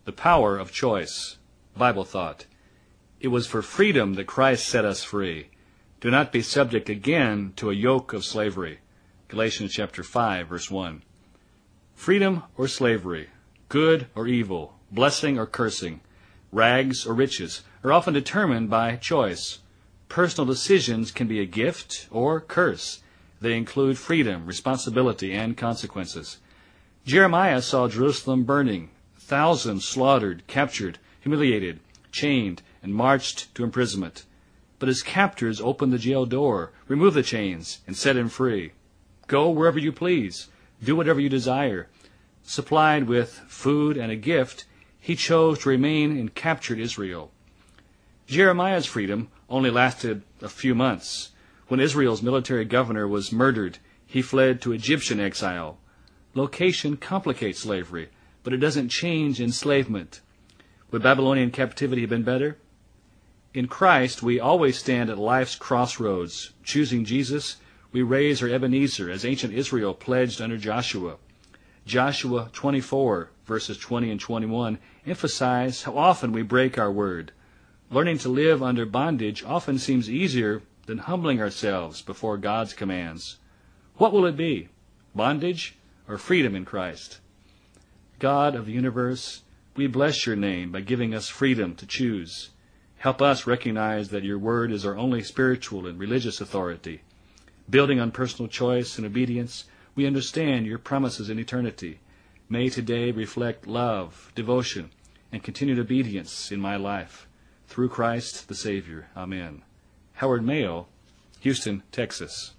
The power of choice. Bible thought. It was for freedom that Christ set us free. Do not be subject again to a yoke of slavery. Galatians chapter 5, verse 1. Freedom or slavery, good or evil, blessing or cursing, rags or riches, are often determined by choice. Personal decisions can be a gift or curse. They include freedom, responsibility, and consequences. Jeremiah saw Jerusalem burning, thousands slaughtered, captured, humiliated, chained, and marched to imprisonment. But his captors opened the jail door, removed the chains, and set him free. Go wherever you please. Do whatever you desire. Supplied with food and a gift, he chose to remain in captured Israel. Jeremiah's freedom only lasted a few months. When Israel's military governor was murdered, he fled to Egyptian exile. Location complicates slavery, but it doesn't change enslavement. Would Babylonian captivity have been better? In Christ, we always stand at life's crossroads. Choosing Jesus, we raise our Ebenezer, as ancient Israel pledged under Joshua. Joshua 24, verses 20 and 21, emphasize how often we break our word. Learning to live under bondage often seems easier than humbling ourselves before God's commands. What will it be? Bondage or freedom in Christ? God of the universe, we bless your name by giving us freedom to choose. Help us recognize that your word is our only spiritual and religious authority. Building on personal choice and obedience, we understand your promises in eternity. May today reflect love, devotion, and continued obedience in my life. Through Christ the Savior. Amen. Howard Mayo, Houston, Texas.